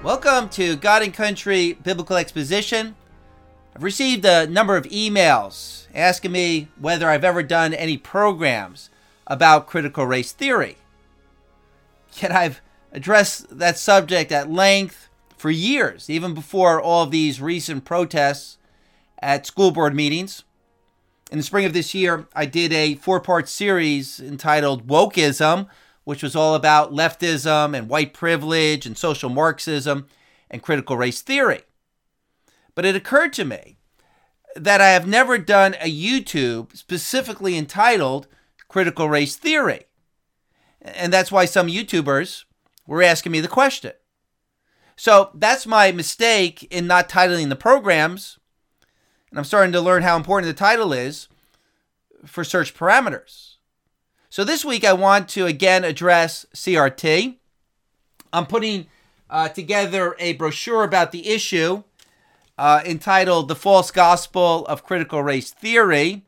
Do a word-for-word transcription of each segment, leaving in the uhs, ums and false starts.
Welcome to God and Country Biblical Exposition. I've received a number of emails asking me whether I've ever done any programs about critical race theory. Yet I've addressed that subject at length for years, even before all of these recent protests at school board meetings. In the spring of this year, I did a four-part series entitled Wokeism, which was all about leftism and white privilege and social Marxism and critical race theory. But it occurred to me that I have never done a YouTube specifically entitled Critical Race Theory. And that's why some YouTubers were asking me the question. So that's my mistake in not titling the programs. And I'm starting to learn how important the title is for search parameters. So this week I want to again address C R T. I'm putting uh, together a brochure about the issue uh, entitled The False Gospel of Critical Race Theory.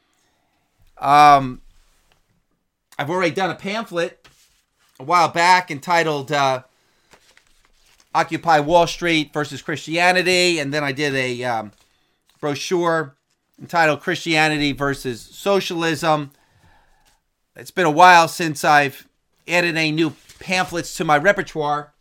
Um, I've already done a pamphlet a while back entitled uh, Occupy Wall Street versus Christianity. And then I did a um, brochure entitled Christianity versus Socialism. It's been a while since I've added any new pamphlets to my repertoire.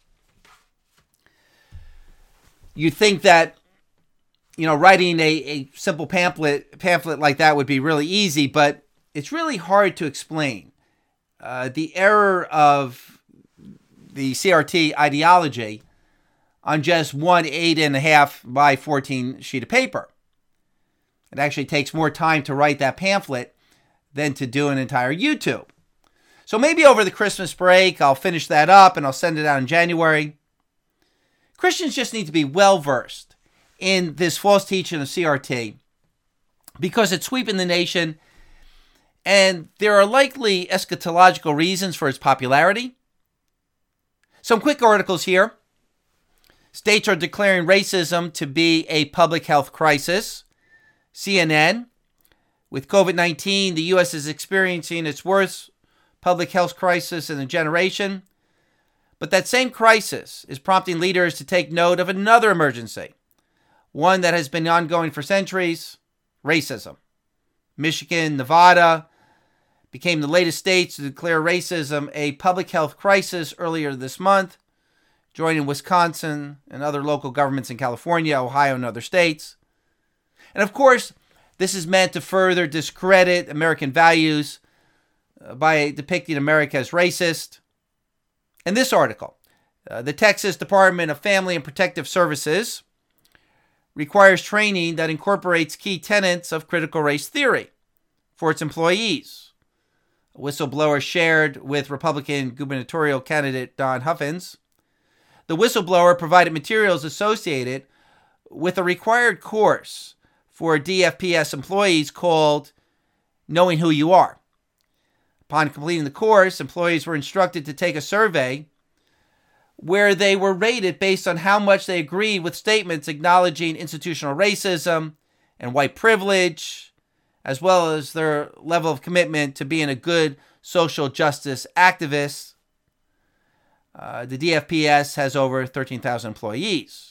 You'd think that, you know, writing a, a simple pamphlet pamphlet like that would be really easy, but it's really hard to explain. Uh, the error of the C R T ideology on just one eight and a half by fourteen sheet of paper. It actually takes more time to write that pamphlet than to do an entire YouTube. So maybe over the Christmas break, I'll finish that up and I'll send it out in January. Christians just need to be well-versed in this false teaching of C R T because it's sweeping the nation, and there are likely eschatological reasons for its popularity. Some quick articles here. States are declaring racism to be a public health crisis. C N N. With covid nineteen, the U S is experiencing its worst public health crisis in a generation. But that same crisis is prompting leaders to take note of another emergency, one that has been ongoing for centuries: racism. Michigan, Nevada became the latest states to declare racism a public health crisis earlier this month, joining Wisconsin and other local governments in California, Ohio, and other states. And of course, this is meant to further discredit American values uh, by depicting America as racist. In this article, uh, the Texas Department of Family and Protective Services requires training that incorporates key tenets of critical race theory for its employees. A whistleblower shared with Republican gubernatorial candidate Don Huffins. The whistleblower provided materials associated with a required course for D F P S employees called Knowing Who You Are. Upon completing the course, employees were instructed to take a survey where they were rated based on how much they agreed with statements acknowledging institutional racism and white privilege, as well as their level of commitment to being a good social justice activist. Uh, the D F P S has over thirteen thousand employees.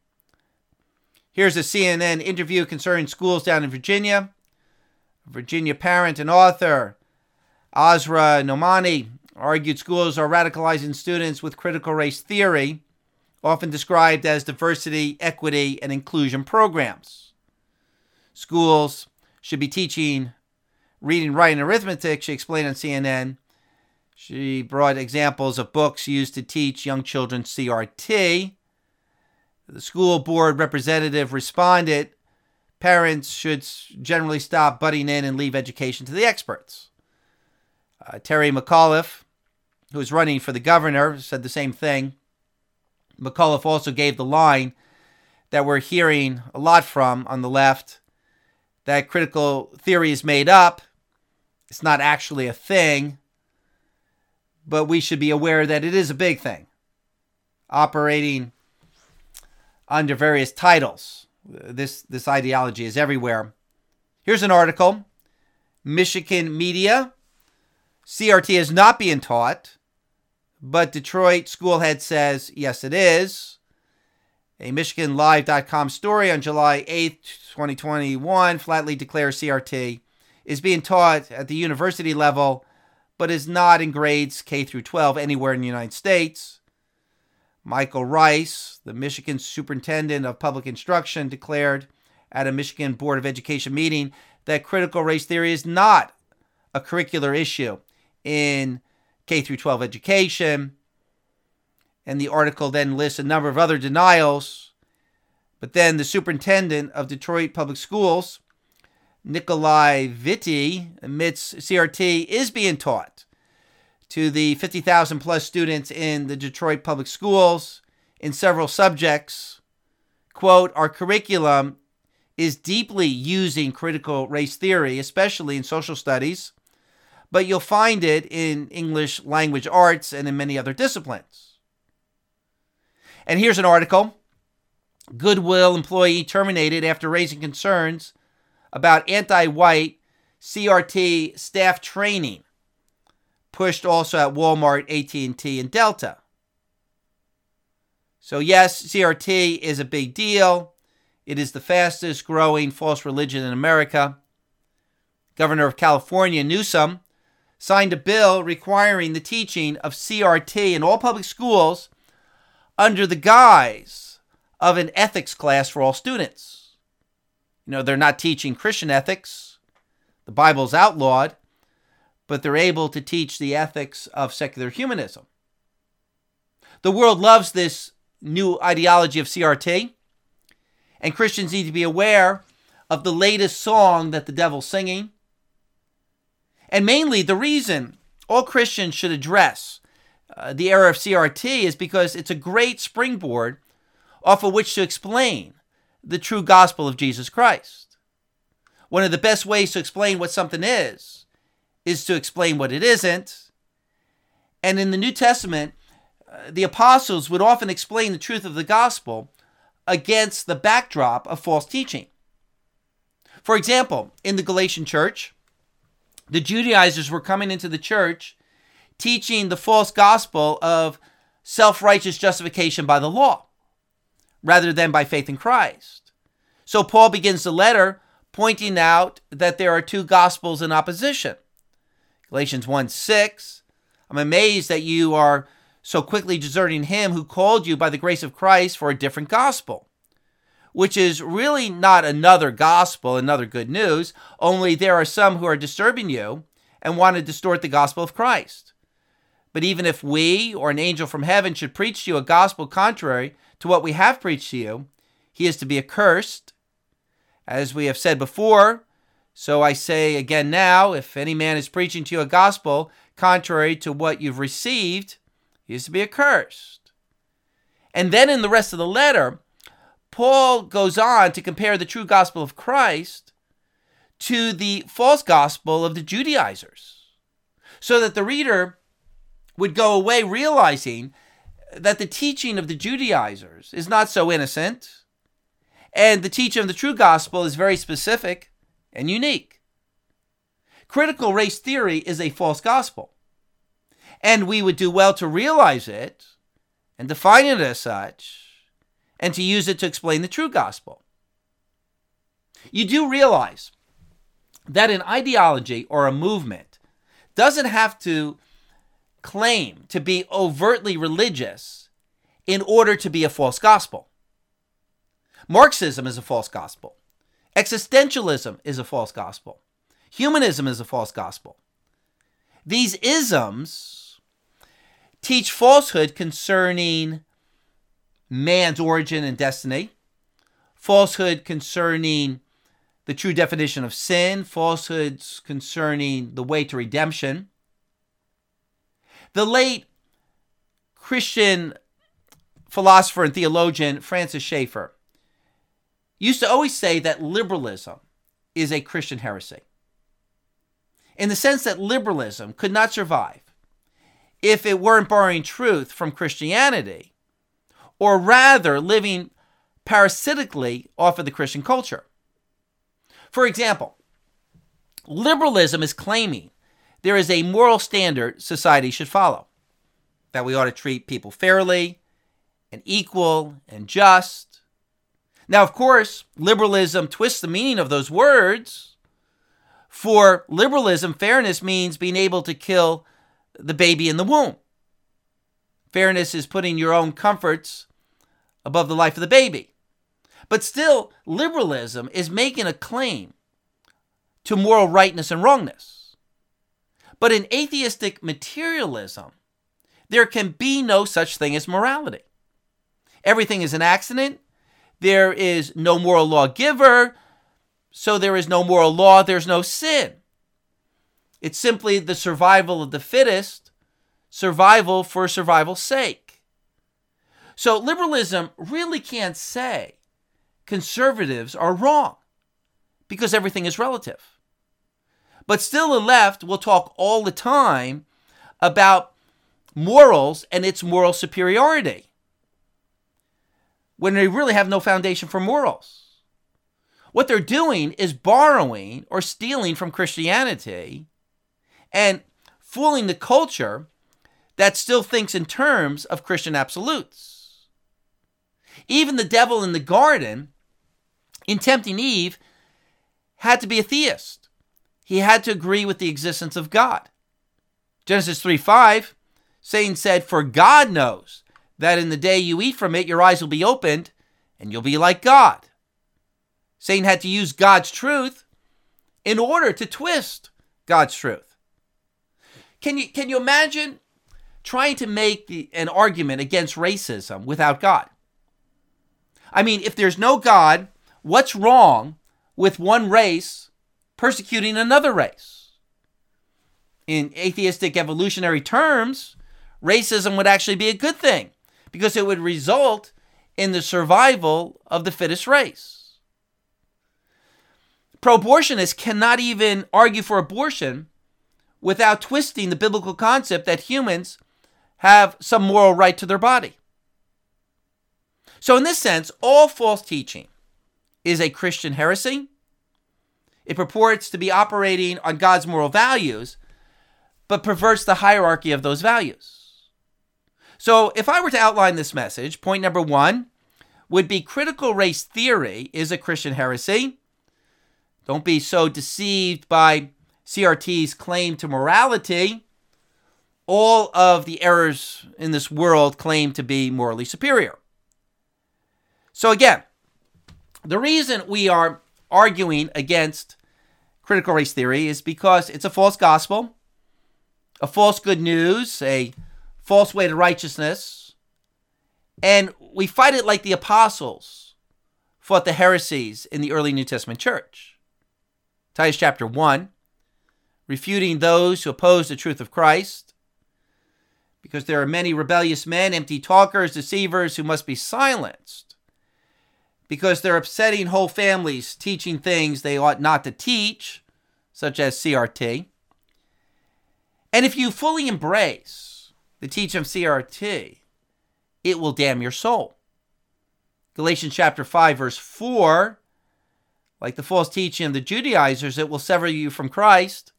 Here's a C N N interview concerning schools down in Virginia. A Virginia parent and author, Azra Nomani, argued schools are radicalizing students with critical race theory, often described as diversity, equity, and inclusion programs. Schools should be teaching reading, writing, and arithmetic, she explained on C N N. She brought examples of books used to teach young children C R T. The school board representative responded, parents should generally stop butting in and leave education to the experts. Uh, Terry McAuliffe, who is running for the governor, said the same thing. McAuliffe also gave the line that we're hearing a lot from on the left, that critical theory is made up. It's not actually a thing, but we should be aware that it is a big thing, operating under various titles. This, this ideology is everywhere. Here's an article. Michigan media. C R T is not being taught, but Detroit school head says, yes, it is. A Michigan Live dot com story on July eighth, twenty twenty-one flatly declares C R T is being taught at the university level, but is not in grades K through twelve anywhere in the United States. Michael Rice, the Michigan Superintendent of Public Instruction, declared at a Michigan Board of Education meeting that critical race theory is not a curricular issue in K through twelve education. And the article then lists a number of other denials. But then the superintendent of Detroit Public Schools, Nikolai Vitti, admits C R T is being taught to the fifty thousand plus students in the Detroit Public Schools in several subjects. Quote, our curriculum is deeply using critical race theory, especially in social studies, but you'll find it in English language arts and in many other disciplines. And here's an article. Goodwill employee terminated after raising concerns about anti-white C R T staff training. Pushed also at Walmart, A T and T, and Delta. So yes, C R T is a big deal. It is the fastest growing false religion in America. Governor of California, Newsom, signed a bill requiring the teaching of C R T in all public schools under the guise of an ethics class for all students. You know, they're not teaching Christian ethics. The Bible's outlawed, but they're able to teach the ethics of secular humanism. The world loves this new ideology of C R T, and Christians need to be aware of the latest song that the devil's singing. And mainly, the reason all Christians should address uh, the era of C R T is because it's a great springboard off of which to explain the true gospel of Jesus Christ. One of the best ways to explain what something is, is to explain what it isn't. And in the New Testament, uh, the apostles would often explain the truth of the gospel against the backdrop of false teaching. For example, in the Galatian church, the Judaizers were coming into the church teaching the false gospel of self-righteous justification by the law, rather than by faith in Christ. So Paul begins the letter pointing out that there are two gospels in opposition. Galatians one six, I'm amazed that you are so quickly deserting him who called you by the grace of Christ for a different gospel, which is really not another gospel, another good news, only there are some who are disturbing you and want to distort the gospel of Christ. But even if we or an angel from heaven should preach to you a gospel contrary to what we have preached to you, he is to be accursed. As we have said before, so I say again now, if any man is preaching to you a gospel contrary to what you've received, he is to be accursed. And then in the rest of the letter, Paul goes on to compare the true gospel of Christ to the false gospel of the Judaizers, so that the reader would go away realizing that the teaching of the Judaizers is not so innocent, and the teaching of the true gospel is very specific and unique. Critical race theory is a false gospel, and we would do well to realize it and define it as such, and to use it to explain the true gospel. You do realize that an ideology or a movement doesn't have to claim to be overtly religious in order to be a false gospel. Marxism is a false gospel. Existentialism is a false gospel. Humanism is a false gospel. These isms teach falsehood concerning man's origin and destiny, falsehood concerning the true definition of sin, falsehoods concerning the way to redemption. The late Christian philosopher and theologian Francis Schaeffer used to always say that liberalism is a Christian heresy, in the sense that liberalism could not survive if it weren't borrowing truth from Christianity, or rather living parasitically off of the Christian culture. For example, liberalism is claiming there is a moral standard society should follow, that we ought to treat people fairly and equal and just. Now, of course, liberalism twists the meaning of those words. For liberalism, fairness means being able to kill the baby in the womb. Fairness is putting your own comforts above the life of the baby. But still, liberalism is making a claim to moral rightness and wrongness. But in atheistic materialism, there can be no such thing as morality. Everything is an accident. There is no moral lawgiver, so there is no moral law, there's no sin. It's simply the survival of the fittest, survival for survival's sake. So liberalism really can't say conservatives are wrong, because everything is relative. But still the left will talk all the time about morals and its moral superiority, when they really have no foundation for morals. What they're doing is borrowing or stealing from Christianity and fooling the culture that still thinks in terms of Christian absolutes. Even the devil in the garden, in tempting Eve, had to be a theist. He had to agree with the existence of God. Genesis three five, Satan said, "For God knows that in the day you eat from it, your eyes will be opened, and you'll be like God." Satan had to use God's truth in order to twist God's truth. Can you, can you imagine trying to make the, an argument against racism without God? I mean, if there's no God, what's wrong with one race persecuting another race? In atheistic evolutionary terms, racism would actually be a good thing, because it would result in the survival of the fittest race. Pro-abortionists cannot even argue for abortion without twisting the biblical concept that humans have some moral right to their body. So in this sense, all false teaching is a Christian heresy. It purports to be operating on God's moral values, but perverts the hierarchy of those values. So if I were to outline this message, point number one would be critical race theory is a Christian heresy. Don't be so deceived by C R T's claim to morality. All of the errors in this world claim to be morally superior. So again, the reason we are arguing against critical race theory is because it's a false gospel, a false good news, a false way to righteousness, and we fight it like the apostles fought the heresies in the early New Testament church. Titus chapter one, refuting those who oppose the truth of Christ, because there are many rebellious men, empty talkers, deceivers who must be silenced, because they're upsetting whole families, teaching things they ought not to teach, such as C R T. And if you fully embrace the teaching of C R T, it will damn your soul. Galatians chapter five, verse four, like the false teaching of the Judaizers, it will sever you from Christ.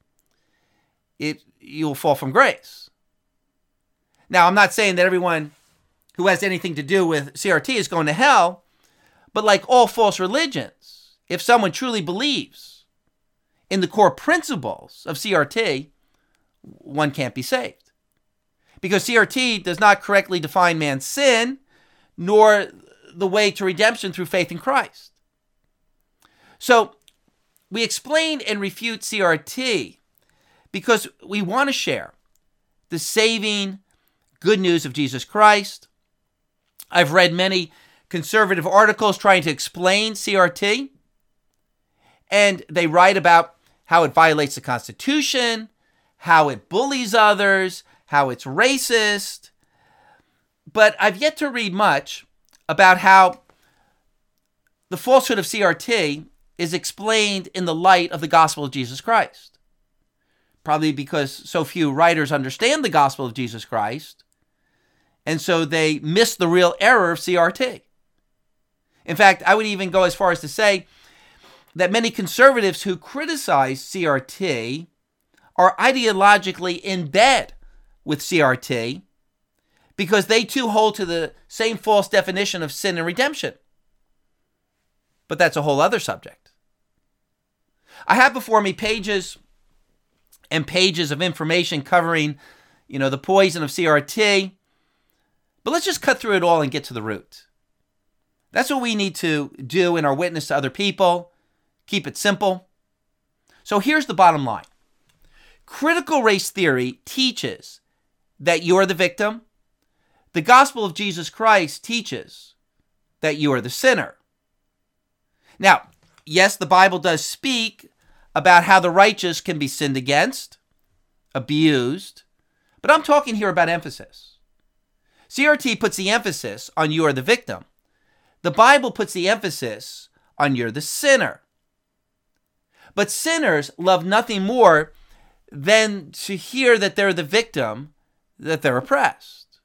It you will fall from grace. Now, I'm not saying that everyone who has anything to do with C R T is going to hell, but like all false religions, if someone truly believes in the core principles of C R T, one can't be saved. Because C R T does not correctly define man's sin, nor the way to redemption through faith in Christ. So we explain and refute C R T because we want to share the saving good news of Jesus Christ. I've read many conservative articles trying to explain C R T, and they write about how it violates the Constitution, how it bullies others, how it's racist. But I've yet to read much about how the falsehood of C R T is explained in the light of the gospel of Jesus Christ. Probably because so few writers understand the gospel of Jesus Christ, and so they miss the real error of C R T. In fact, I would even go as far as to say that many conservatives who criticize C R T are ideologically in bed with C R T because they too hold to the same false definition of sin and redemption. But that's a whole other subject. I have before me pages and pages of information covering, you know, the poison of C R T. But let's just cut through it all and get to the root. That's what we need to do in our witness to other people. Keep it simple. So here's the bottom line. Critical race theory teaches that you are the victim. The gospel of Jesus Christ teaches that you are the sinner. Now, yes, the Bible does speak about how the righteous can be sinned against, abused, but I'm talking here about emphasis. C R T puts the emphasis on you are the victim. The Bible puts the emphasis on you're the sinner. But sinners love nothing more than to hear that they're the victim, that they're oppressed.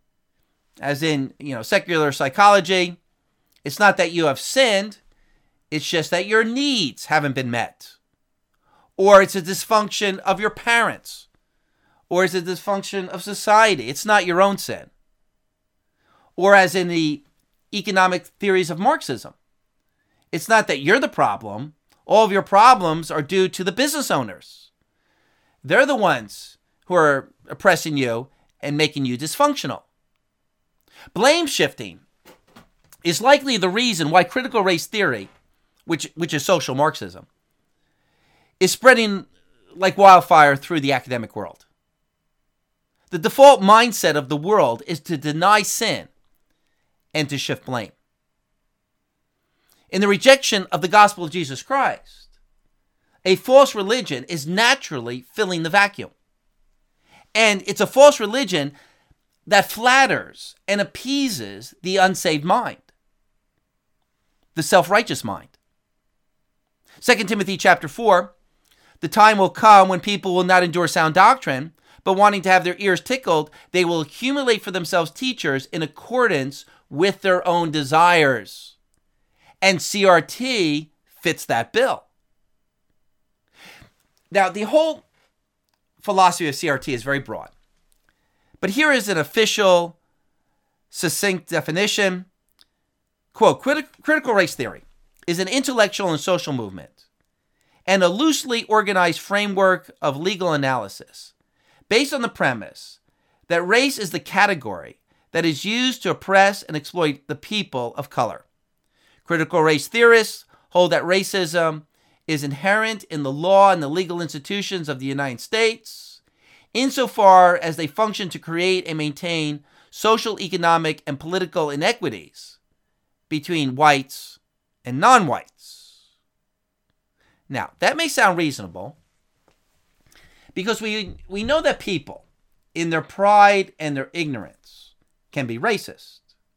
As in, you know, secular psychology, it's not that you have sinned, it's just that your needs haven't been met. Or it's a dysfunction of your parents. Or it's a dysfunction of society. It's not your own sin. Or as in the economic theories of Marxism, it's not that you're the problem. All of your problems are due to the business owners. They're the ones who are oppressing you and making you dysfunctional. Blame shifting is likely the reason why critical race theory, which, which is social Marxism, is spreading like wildfire through the academic world. The default mindset of the world is to deny sin and to shift blame. In the rejection of the gospel of Jesus Christ, a false religion is naturally filling the vacuum. And it's a false religion that flatters and appeases the unsaved mind, the self-righteous mind. Second Timothy chapter four, the time will come when people will not endure sound doctrine, but wanting to have their ears tickled, they will accumulate for themselves teachers in accordance with their own desires. And C R T fits that bill. Now, the whole philosophy of C R T is very broad. But here is an official, succinct definition. Quote, "Criti- critical race theory is an intellectual and social movement and a loosely organized framework of legal analysis based on the premise that race is the category that is used to oppress and exploit the people of color. Critical race theorists hold that racism is inherent in the law and the legal institutions of the United States, insofar as they function to create and maintain social, economic, and political inequities between whites and non-whites." Now, that may sound reasonable because we, we know that people, in their pride and their ignorance, can be racist.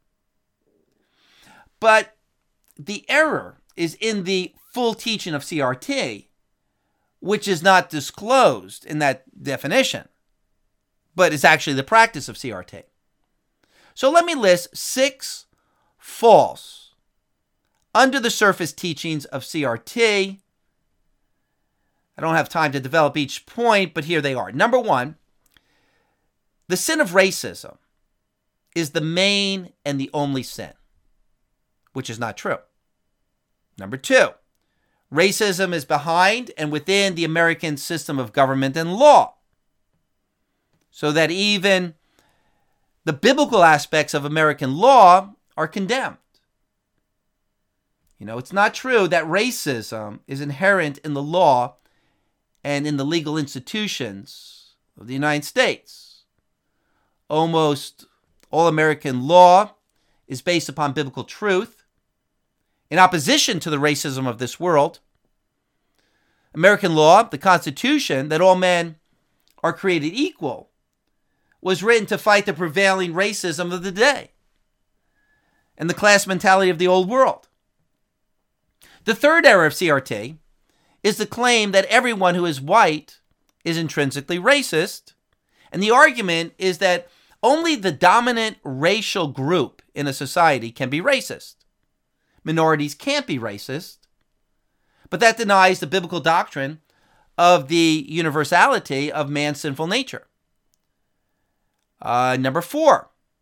But the error is in the full teaching of C R T, which is not disclosed in that definition, but is actually the practice of C R T. So let me list six false, under-the-surface teachings of C R T. I don't have time to develop each point, but here they are. Number one, the sin of racism is the main and the only sin, which is not true. Number two, racism is behind and within the American system of government and law, so that even the biblical aspects of American law are condemned. You know, it's not true that racism is inherent in the law and in the legal institutions of the United States. Almost all American law is based upon biblical truth. In opposition to the racism of this world, American law, the Constitution, that all men are created equal, was written to fight the prevailing racism of the day and the class mentality of the old world. The third error of C R T is the claim that everyone who is white is intrinsically racist, and the argument is that only the dominant racial group in a society can be racist. Minorities can't be racist, but that denies the biblical doctrine of the universality of man's sinful nature. Uh, number four,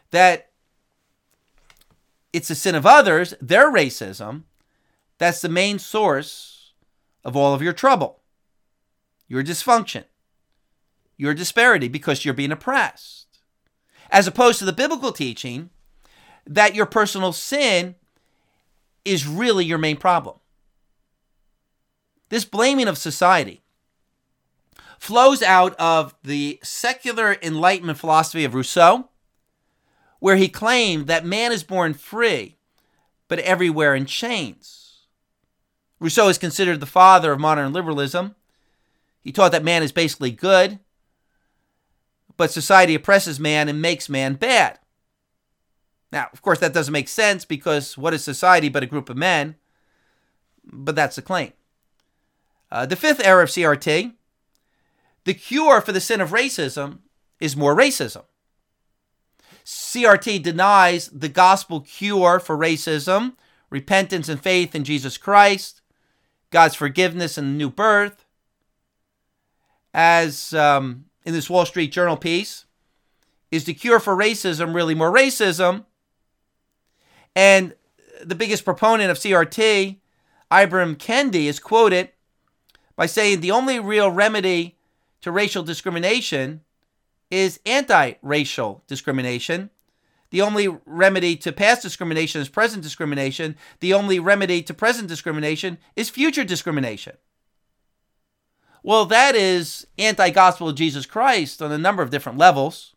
that it's the sin of others, their racism, that's the main source of all of your trouble, your dysfunction, your disparity, because you're being oppressed. As opposed to the biblical teaching that your personal sin is really your main problem. This blaming of society flows out of the secular Enlightenment philosophy of Rousseau, where he claimed that man is born free, but everywhere in chains. Rousseau is considered the father of modern liberalism. He taught that man is basically good, but society oppresses man and makes man bad. Now, of course, that doesn't make sense, because what is society but a group of men? But that's the claim. Uh, the fifth error of C R T, the cure for the sin of racism is more racism. C R T denies the gospel cure for racism, repentance and faith in Jesus Christ, God's forgiveness and the new birth. As um, in this Wall Street Journal piece, is the cure for racism really more racism? And the biggest proponent of C R T, Ibram Kendi, is quoted by saying the only real remedy to racial discrimination is anti-racial discrimination. The only remedy to past discrimination is present discrimination. The only remedy to present discrimination is future discrimination. Well, that is anti-gospel of Jesus Christ on a number of different levels.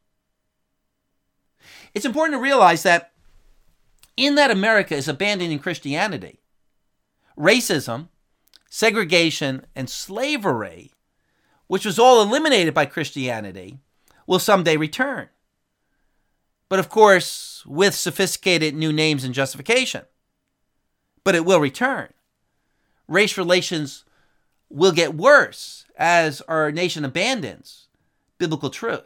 It's important to realize that in that America is abandoning Christianity, racism, segregation, and slavery, which was all eliminated by Christianity, will someday return. But of course, with sophisticated new names and justification. But it will return. Race relations will get worse as our nation abandons biblical truth.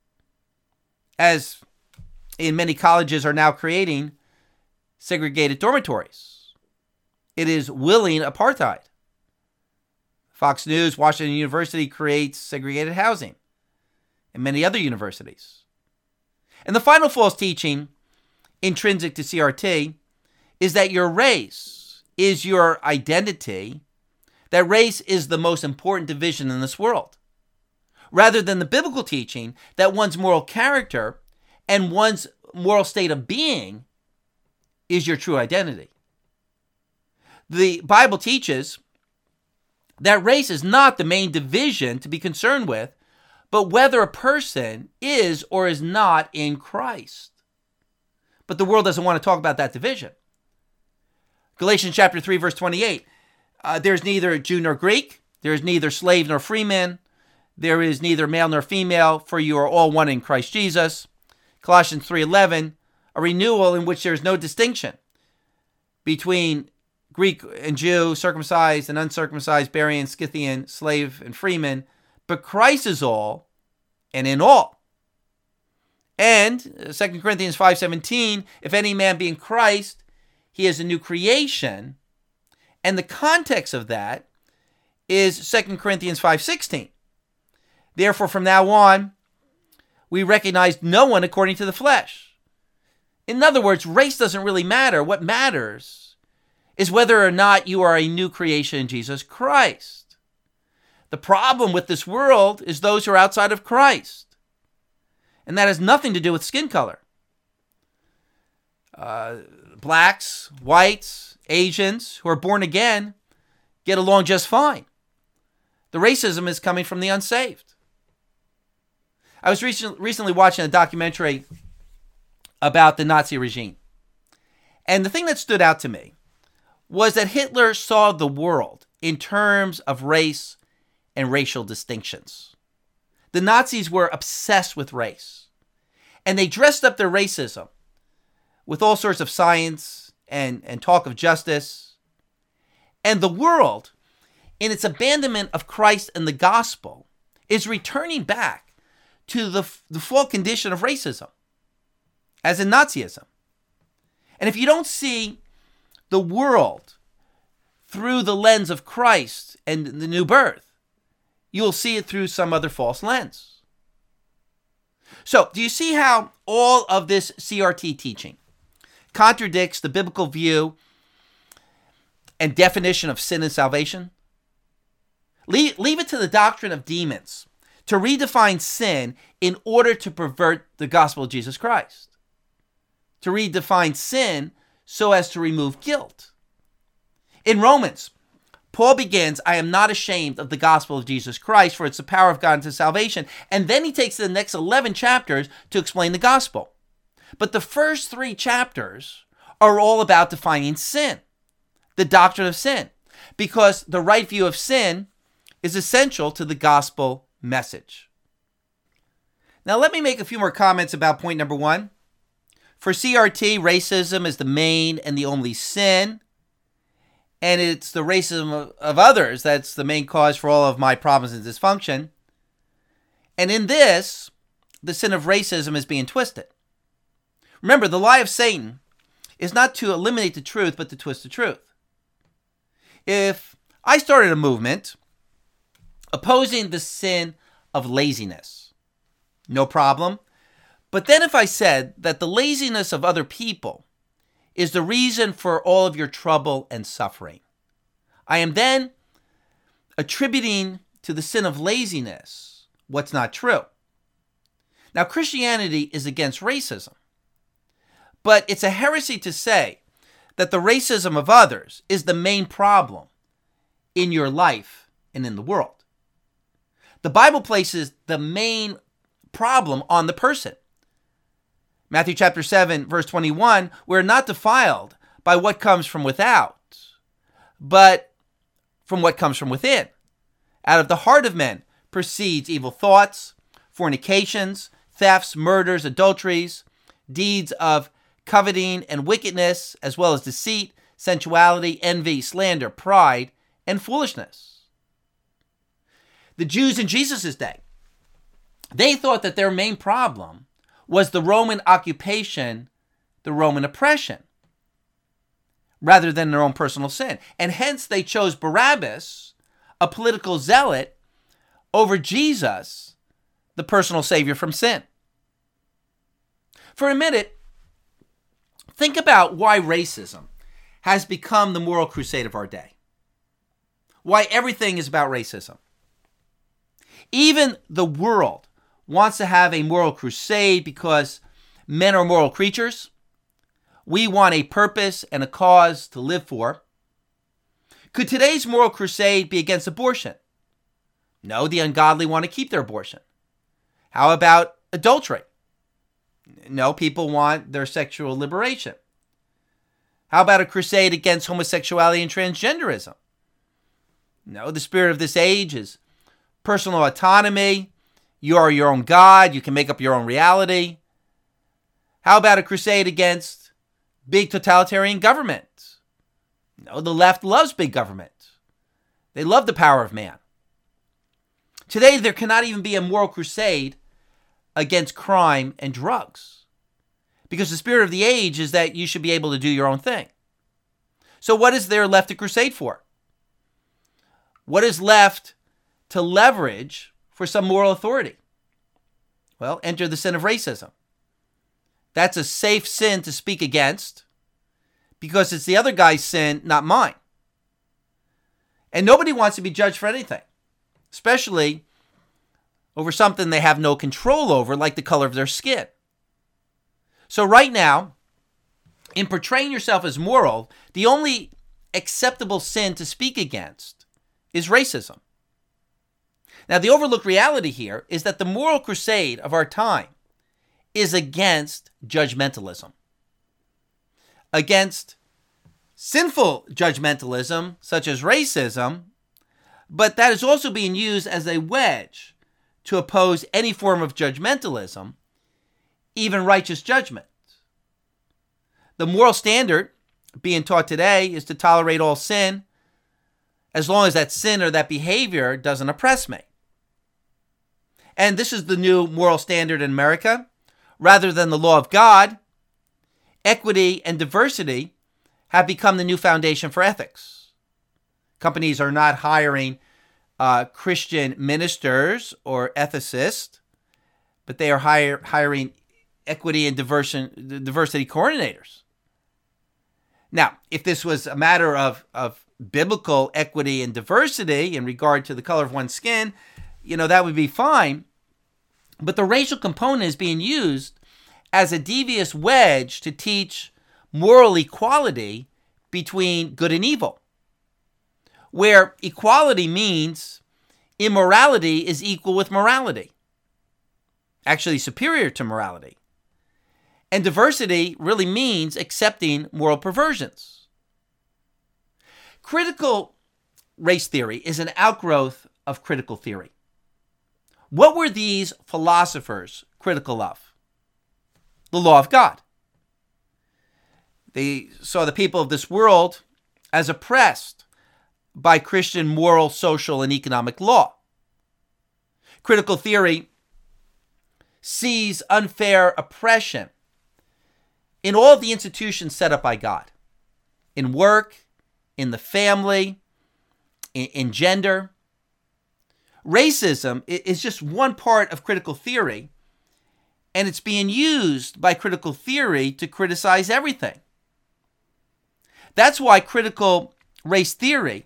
As in many colleges are now creating segregated dormitories. It is willing apartheid. Fox News, Washington University creates segregated housing, and many other universities. And the final false teaching, intrinsic to C R T, is that your race is your identity, that race is the most important division in this world, rather than the biblical teaching that one's moral character and one's moral state of being is your true identity. The Bible teaches that race is not the main division to be concerned with, but whether a person is or is not in Christ. But the world doesn't want to talk about that division. Galatians chapter three, verse twenty-eight. Uh, there's neither Jew nor Greek. There is neither slave nor free man. There is neither male nor female, for you are all one in Christ Jesus. Colossians three eleven. A renewal in which there is no distinction between Greek and Jew, circumcised and uncircumcised, Barbarian, Scythian, slave and freeman, but Christ is all and in all. And Second Corinthians five seventeen, if any man be in Christ, he is a new creation. And the context of that is Second Corinthians five sixteen. Therefore, from now on, we recognize no one according to the flesh. In other words, race doesn't really matter. What matters is whether or not you are a new creation in Jesus Christ. The problem with this world is those who are outside of Christ. And that has nothing to do with skin color. Uh, blacks, whites, Asians who are born again get along just fine. The racism is coming from the unsaved. I was recent, recently watching a documentary about the Nazi regime. And the thing that stood out to me was that Hitler saw the world in terms of race and racial distinctions. The Nazis were obsessed with race. And they dressed up their racism with all sorts of science and, and talk of justice. And the world, in its abandonment of Christ and the gospel, is returning back to the, the full condition of racism, as in Nazism. And if you don't see the world through the lens of Christ and the new birth, you'll see it through some other false lens. So, do you see how all of this C R T teaching contradicts the biblical view and definition of sin and salvation? Leave, leave it to the doctrine of demons to redefine sin in order to pervert the gospel of Jesus Christ, to redefine sin so as to remove guilt. In Romans, Paul begins, I am not ashamed of the gospel of Jesus Christ, for it's the power of God unto salvation. And then he takes the next eleven chapters to explain the gospel. But the first three chapters are all about defining sin, the doctrine of sin, because the right view of sin is essential to the gospel message. Now, let me make a few more comments about point number one. For C R T, racism is the main and the only sin, and it's the racism of, of others that's the main cause for all of my problems and dysfunction. And in this, the sin of racism is being twisted. Remember, the lie of Satan is not to eliminate the truth, but to twist the truth. If I started a movement opposing the sin of laziness, no problem. But then if I said that the laziness of other people is the reason for all of your trouble and suffering, I am then attributing to the sin of laziness what's not true. Now, Christianity is against racism, but it's a heresy to say that the racism of others is the main problem in your life and in the world. The Bible places the main problem on the person. Matthew chapter seven, verse twenty-one, we're not defiled by what comes from without, but from what comes from within. Out of the heart of men proceeds evil thoughts, fornications, thefts, murders, adulteries, deeds of coveting and wickedness, as well as deceit, sensuality, envy, slander, pride, and foolishness. The Jews in Jesus' day, they thought that their main problem was the Roman occupation, the Roman oppression, rather than their own personal sin. And hence they chose Barabbas, a political zealot, over Jesus, the personal savior from sin. For a minute, think about why racism has become the moral crusade of our day. Why everything is about racism. Even the world wants to have a moral crusade because men are moral creatures. We want a purpose and a cause to live for. Could today's moral crusade be against abortion? No, the ungodly want to keep their abortion. How about adultery? No, people want their sexual liberation. How about a crusade against homosexuality and transgenderism? No, the spirit of this age is personal autonomy. You are your own God. You can make up your own reality. How about a crusade against big totalitarian government? No, the left loves big government. They love the power of man. Today, there cannot even be a moral crusade against crime and drugs, because the spirit of the age is that you should be able to do your own thing. So what is there left to crusade for? What is left to leverage for some moral authority? Well, enter the sin of racism. That's a safe sin to speak against because it's the other guy's sin, not mine. And nobody wants to be judged for anything, especially over something they have no control over, like the color of their skin. So right now, in portraying yourself as moral, the only acceptable sin to speak against is racism. Now, the overlooked reality here is that the moral crusade of our time is against judgmentalism, against sinful judgmentalism, such as racism, but that is also being used as a wedge to oppose any form of judgmentalism, even righteous judgment. The moral standard being taught today is to tolerate all sin as long as that sin or that behavior doesn't oppress me. And this is the new moral standard in America. Rather than the law of God, equity and diversity have become the new foundation for ethics. Companies are not hiring uh, Christian ministers or ethicists but they are hire, hiring equity and diversion, diversity coordinators. Now, if this was a matter of, of biblical equity and diversity in regard to the color of one's skin, you know, that would be fine. But the racial component is being used as a devious wedge to teach moral equality between good and evil, where equality means immorality is equal with morality, actually superior to morality. And diversity really means accepting moral perversions. Critical race theory is an outgrowth of critical theory. What were these philosophers critical of? The law of God. They saw the people of this world as oppressed by Christian moral, social, and economic law. Critical theory sees unfair oppression in all the institutions set up by God, in work, in the family, in, in gender. Racism is just one part of critical theory, and it's being used by critical theory to criticize everything. That's why critical race theory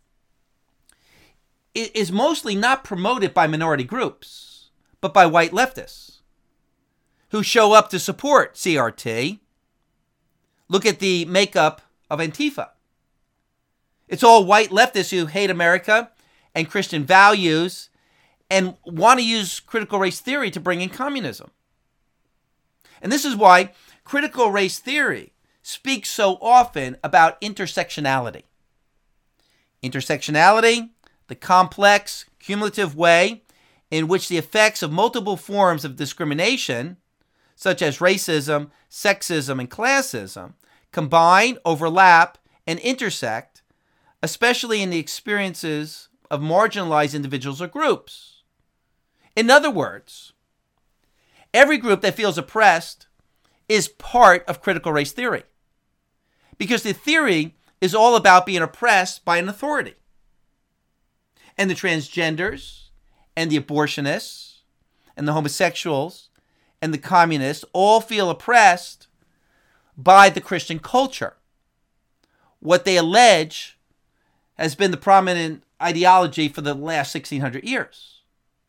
is mostly not promoted by minority groups, but by white leftists who show up to support C R T. Look at the makeup of Antifa. It's all white leftists who hate America and Christian values and want to use critical race theory to bring in communism. And this is why critical race theory speaks so often about intersectionality. Intersectionality, the complex, cumulative way in which the effects of multiple forms of discrimination, such as racism, sexism, and classism, combine, overlap, and intersect, especially in the experiences of marginalized individuals or groups. In other words, every group that feels oppressed is part of critical race theory, because the theory is all about being oppressed by an authority. And the transgenders, and the abortionists, and the homosexuals, and the communists all feel oppressed by the Christian culture. What they allege has been the prominent ideology for the last sixteen hundred years.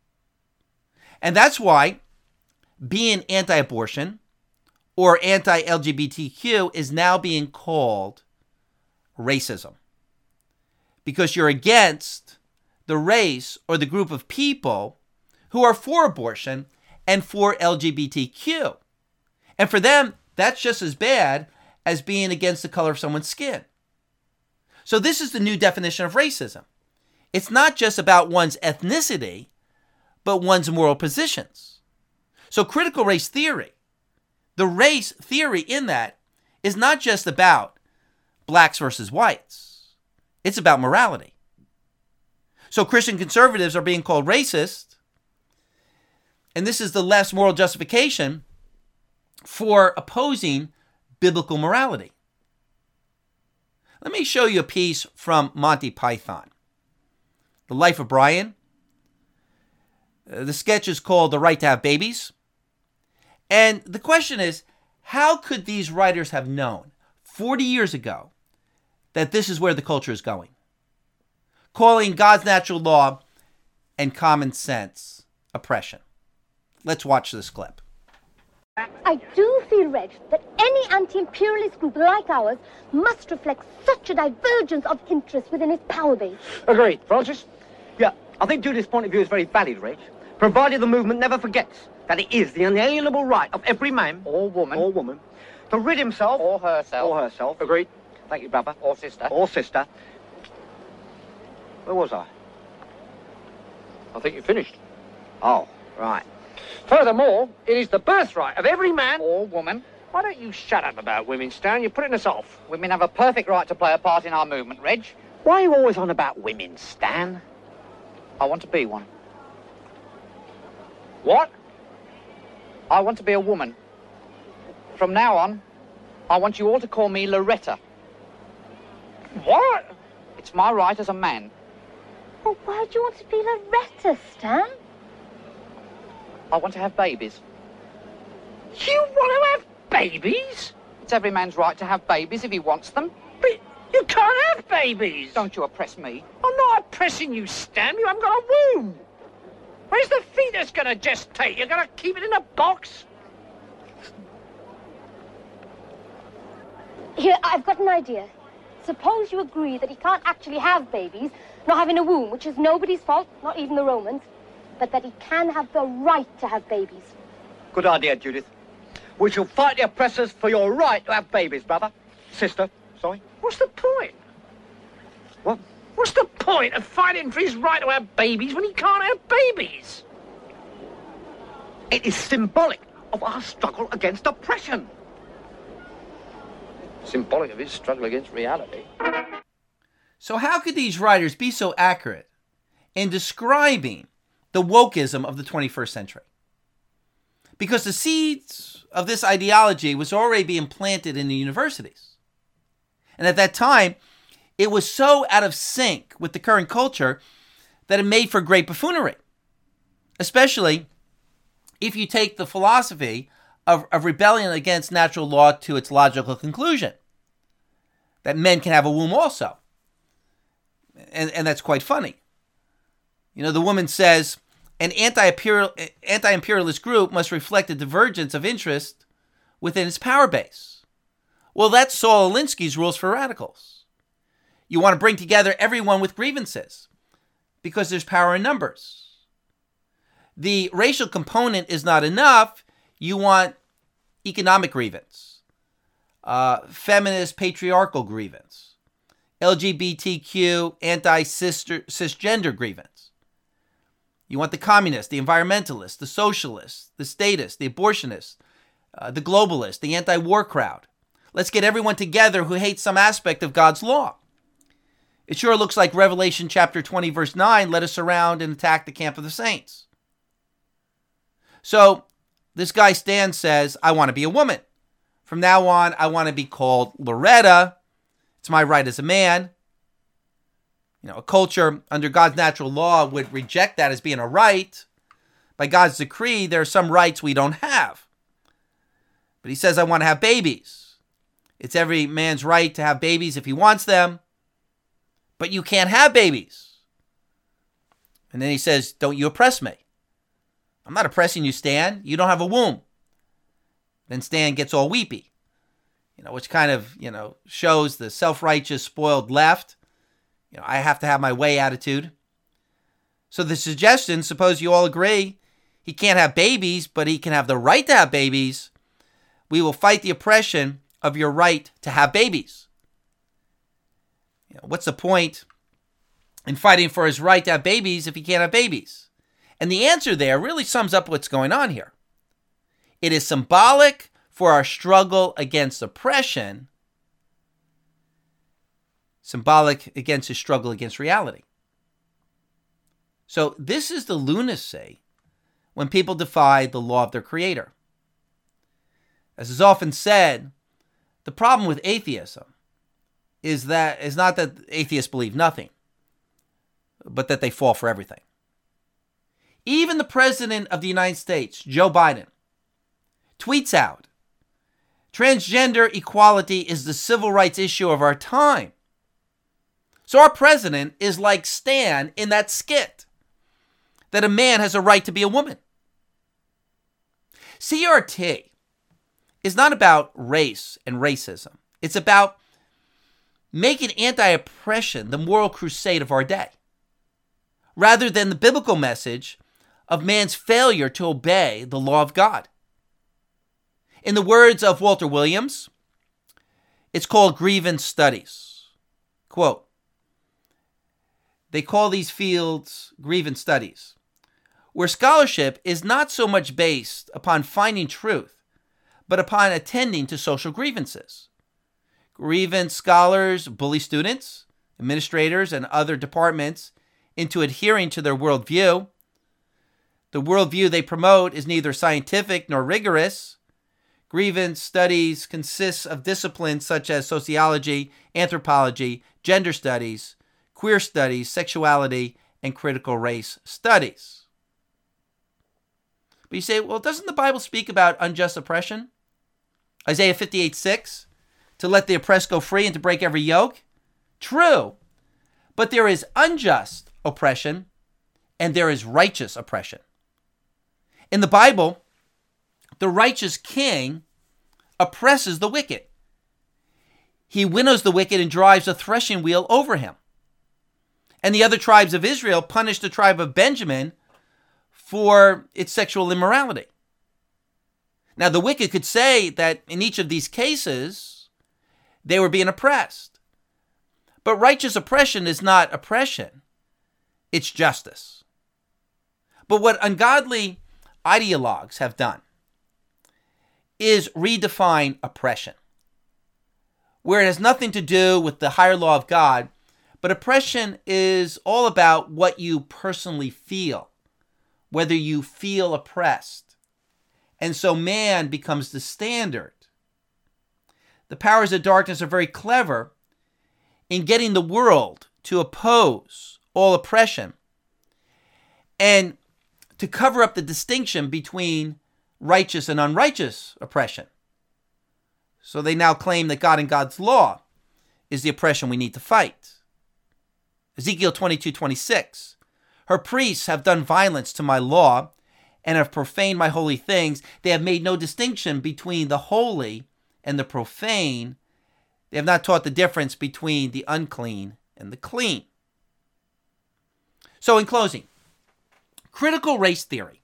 And that's why being anti-abortion or anti-L G B T Q is now being called racism, because you're against the race or the group of people who are for abortion and for L G B T Q. And for them, that's just as bad as being against the color of someone's skin. So this is the new definition of racism. It's not just about one's ethnicity, but one's moral positions. So critical race theory, the race theory in that, is not just about blacks versus whites. It's about morality. So Christian conservatives are being called racist, and this is the left's moral justification for opposing biblical morality. Let me show you a piece from Monty Python, The Life of Brian. Uh, the sketch is called The Right to Have Babies. And the question is, how could these writers have known forty years ago that this is where the culture is going? Calling God's natural law and common sense oppression. Let's watch this clip. I do feel, Reg, that any anti-imperialist group like ours must reflect such a divergence of interest within its power base. Agreed. Francis? Yeah, I think Judith's point of view is very valid, Reg, provided the movement never forgets that it is the unalienable right of every man or woman or woman to rid himself or herself or herself. Agreed. Thank you, brother. Or sister. Or sister. Where was I? I think you finished. Oh, right. Furthermore, it is the birthright of every man or woman. Why don't you shut up about women, Stan? You're putting us off. Women have a perfect right to play a part in our movement, Reg. Why are you always on about women, Stan? I want to be one. What? I want to be a woman. From now on, I want you all to call me Loretta. What? It's my right as a man. Well, why do you want to be Loretta, Stan? I want to have babies. You want to have babies? It's every man's right to have babies if he wants them. But you can't have babies. Don't you oppress me. I'm not oppressing you, Stan. You haven't got a womb. Where's the fetus going to gestate? You're going to keep it in a box? Here, I've got an idea. Suppose you agree that he can't actually have babies, not having a womb, which is nobody's fault, not even the Romans, but that he can have the right to have babies. Good idea, Judith. We shall fight the oppressors for your right to have babies, brother. Sister, sorry. What's the point? What? What's the point of fighting for his right to have babies when he can't have babies? It is symbolic of our struggle against oppression. Symbolic of his struggle against reality. So how could these writers be so accurate in describing the wokeism of the twenty-first century? Because the seeds of this ideology was already being planted in the universities. And at that time, it was so out of sync with the current culture that it made for great buffoonery. Especially if you take the philosophy of, of rebellion against natural law to its logical conclusion. That men can have a womb also. And, and that's quite funny. You know, the woman says, an anti-imperial, anti-imperialist group must reflect a divergence of interest within its power base. Well, that's Saul Alinsky's rules for radicals. You want to bring together everyone with grievances because there's power in numbers. The racial component is not enough. You want economic grievance, uh, feminist patriarchal grievance, L G B T Q anti-cisgender grievance. You want the communists, the environmentalists, the socialists, the statists, the abortionists, uh, the globalists, the anti-war crowd. Let's get everyone together who hates some aspect of God's law. It sure looks like Revelation chapter twenty, verse nine, let us surround and attack the camp of the saints. So this guy Stan says, I want to be a woman. From now on, I want to be called Loretta. It's my right as a man. You know, a culture under God's natural law would reject that as being a right. By God's decree, there are some rights we don't have. But he says, I want to have babies. It's every man's right to have babies if he wants them. But you can't have babies. And then he says, don't you oppress me. I'm not oppressing you, Stan. You don't have a womb. Then Stan gets all weepy, you know, which kind of, you know, shows the self-righteous, spoiled left. You know, I have to have my way attitude. So the suggestion, suppose you all agree, he can't have babies, but he can have the right to have babies. We will fight the oppression of your right to have babies. You know, what's the point in fighting for his right to have babies if he can't have babies? And the answer there really sums up what's going on here. It is symbolic for our struggle against oppression, symbolic against his struggle against reality. So this is the lunacy when people defy the law of their creator. As is often said, the problem with atheism is that is not that atheists believe nothing, but that they fall for everything. Even the President of the United States, Joe Biden, tweets out, transgender equality is the civil rights issue of our time. So our president is like Stan in that skit, that a man has a right to be a woman. C R T is not about race and racism. It's about making anti-oppression the moral crusade of our day, rather than the biblical message of man's failure to obey the law of God. In the words of Walter Williams, it's called grievance studies. Quote, they call these fields grievance studies, where scholarship is not so much based upon finding truth, but upon attending to social grievances. Grievance scholars bully students, administrators, and other departments into adhering to their worldview. The worldview they promote is neither scientific nor rigorous. Grievance studies consists of disciplines such as sociology, anthropology, gender studies, queer studies, sexuality, and critical race studies. But you say, well, doesn't the Bible speak about unjust oppression? Isaiah fifty-eight six, to let the oppressed go free and to break every yoke. True. But there is unjust oppression and there is righteous oppression. In the Bible, the righteous king oppresses the wicked. He winnows the wicked and drives a threshing wheel over him. And the other tribes of Israel punish the tribe of Benjamin for its sexual immorality. Now, the wicked could say that in each of these cases, they were being oppressed. But righteous oppression is not oppression. It's justice. But what ungodly ideologues have done is redefine oppression, where it has nothing to do with the higher law of God, but oppression is all about what you personally feel, whether you feel oppressed. And so man becomes the standard. The powers of darkness are very clever in getting the world to oppose all oppression and to cover up the distinction between righteous and unrighteous oppression. So they now claim that God and God's law is the oppression we need to fight. Ezekiel twenty-two twenty-six, her priests have done violence to my law and have profaned my holy things. They have made no distinction between the holy and the profane. They have not taught the difference between the unclean and the clean. So in closing, critical race theory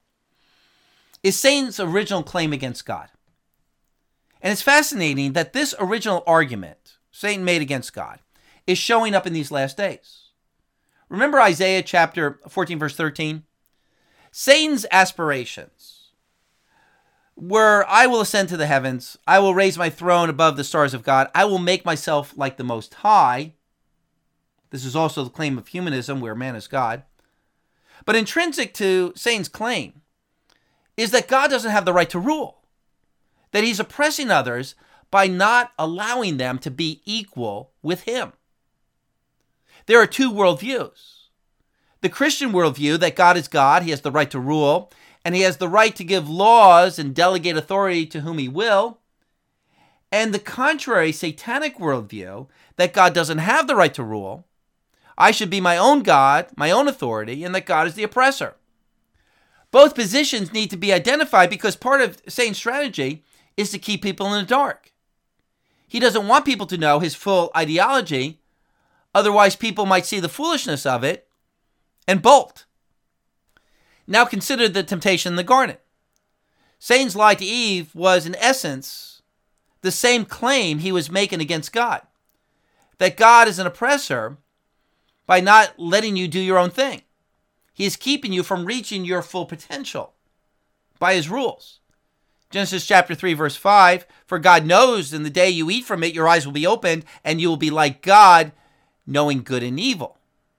is Satan's original claim against God. And it's fascinating that this original argument Satan made against God is showing up in these last days. Remember Isaiah chapter fourteen, verse thirteen? Satan's aspirations were, I will ascend to the heavens. I will raise my throne above the stars of God. I will make myself like the Most High. This is also the claim of humanism, where man is God. But intrinsic to Satan's claim is that God doesn't have the right to rule, that he's oppressing others by not allowing them to be equal with him. There are two worldviews. The Christian worldview, that God is God, he has the right to rule, and he has the right to give laws and delegate authority to whom he will. And the contrary satanic worldview, that God doesn't have the right to rule, I should be my own God, my own authority, and that God is the oppressor. Both positions need to be identified because part of Satan's strategy is to keep people in the dark. He doesn't want people to know his full ideology. Otherwise, people might see the foolishness of it and bolt. Now consider the temptation in the garden. Satan's lie to Eve was, in essence, the same claim he was making against God, that God is an oppressor by not letting you do your own thing. He is keeping you from reaching your full potential by his rules. Genesis chapter three, verse five, for God knows in the day you eat from it, your eyes will be opened, and you will be like God, knowing good and evil.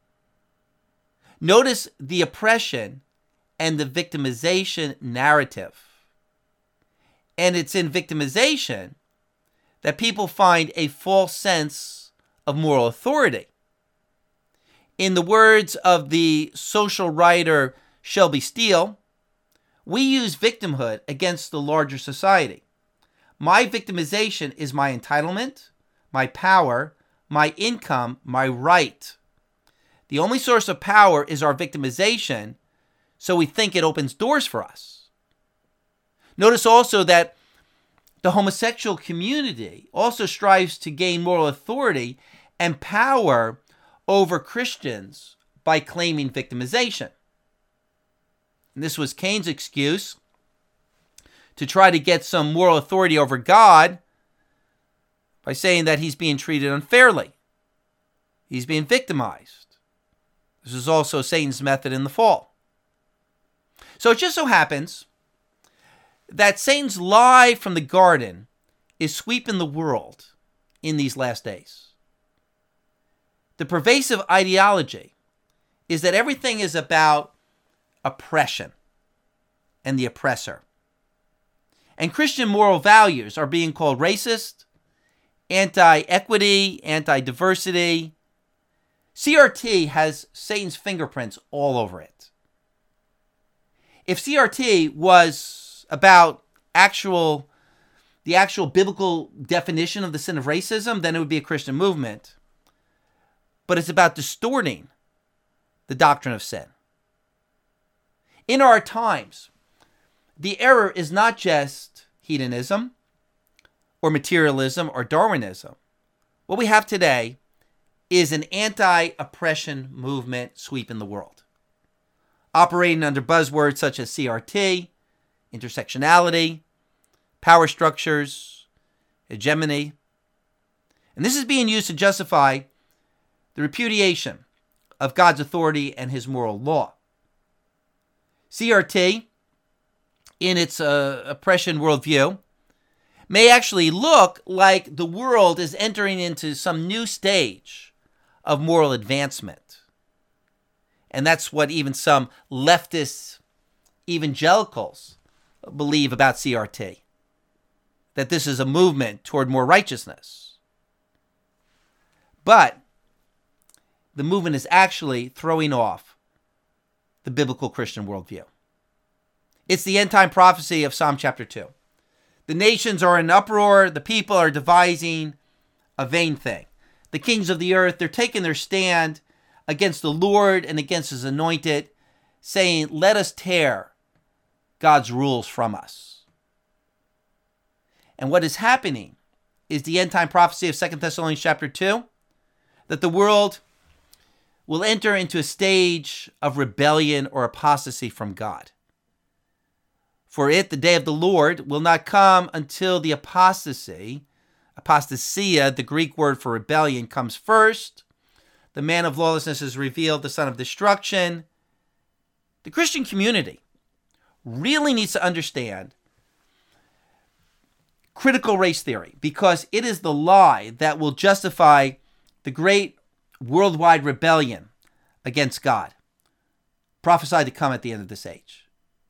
Notice the oppression and the victimization narrative. And it's in victimization that people find a false sense of moral authority. In the words of the social writer Shelby Steele, we use victimhood against the larger society. My victimization is my entitlement, my power, my income, my right. The only source of power is our victimization, so we think it opens doors for us. Notice also that the homosexual community also strives to gain moral authority and power over Christians by claiming victimization. And this was Cain's excuse to try to get some moral authority over God by saying that he's being treated unfairly. He's being victimized. This is also Satan's method in the fall. So it just so happens that Satan's lie from the garden is sweeping the world in these last days. The pervasive ideology is that everything is about oppression and the oppressor. And Christian moral values are being called racist, anti-equity, anti-diversity. C R T has Satan's fingerprints all over it. If C R T was about actual, the actual biblical definition of the sin of racism, then it would be a Christian movement. But it's about distorting the doctrine of sin. In our times, the error is not just hedonism or materialism or Darwinism. What we have today is an anti-oppression movement sweeping the world, operating under buzzwords such as C R T, intersectionality, power structures, hegemony. And this is being used to justify the repudiation of God's authority and his moral law. C R T, in its uh, oppression worldview, may actually look like the world is entering into some new stage of moral advancement. And that's what even some leftist evangelicals believe about C R T, that this is a movement toward more righteousness. But the movement is actually throwing off the biblical Christian worldview. It's the end-time prophecy of Psalm chapter two. The nations are in uproar. The people are devising a vain thing. The kings of the earth, they're taking their stand against the Lord and against his anointed, saying, let us tear God's rules from us. And what is happening is the end-time prophecy of Second Thessalonians chapter two, that the world will enter into a stage of rebellion or apostasy from God. For it, the day of the Lord, will not come until the apostasy, apostasia, the Greek word for rebellion, comes first. The man of lawlessness is revealed, the son of destruction. The Christian community really needs to understand critical race theory, because it is the lie that will justify the great worldwide rebellion against God, prophesied to come at the end of this age.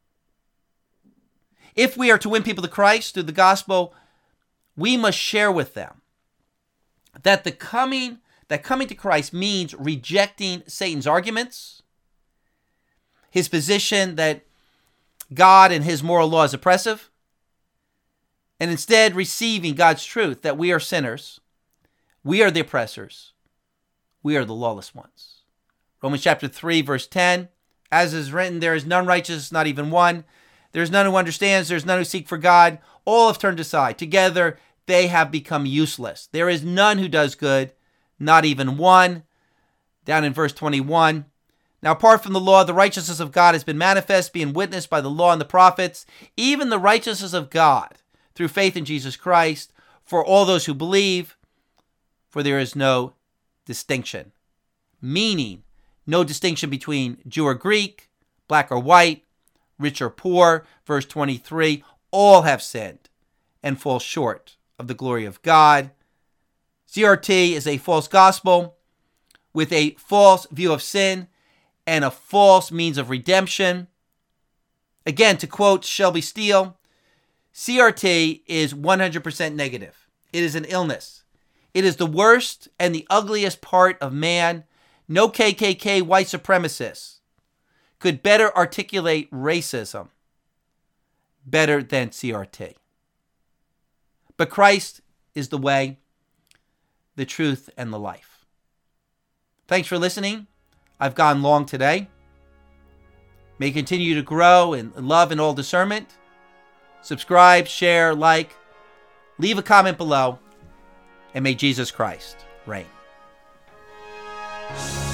If we are to win people to Christ through the gospel, we must share with them that the coming that coming to Christ means rejecting Satan's arguments, his position that God and his moral law is oppressive, and instead receiving God's truth that we are sinners, we are the oppressors, we are the lawless ones. Romans chapter three, verse ten, as is written, there is none righteous, not even one. There is none who understands, there is none who seek for God. All have turned aside. Together they have become useless. There is none who does good, not even one. Down in verse twenty-one, now apart from the law, the righteousness of God has been manifest, being witnessed by the law and the prophets, even the righteousness of God through faith in Jesus Christ, for all those who believe, for there is no distinction. Meaning, no distinction between Jew or Greek, black or white, rich or poor. Verse twenty-three, all have sinned and fall short of the glory of God. C R T is a false gospel with a false view of sin and a false means of redemption. Again, to quote Shelby Steele, C R T is one hundred percent negative. It is an illness. It is the worst and the ugliest part of man. No K K K white supremacists could better articulate racism better than C R T. But Christ is the way, the truth, and the life. Thanks for listening. I've gone long today. May continue to grow in love and all discernment. Subscribe, share, like, leave a comment below, and may Jesus Christ reign.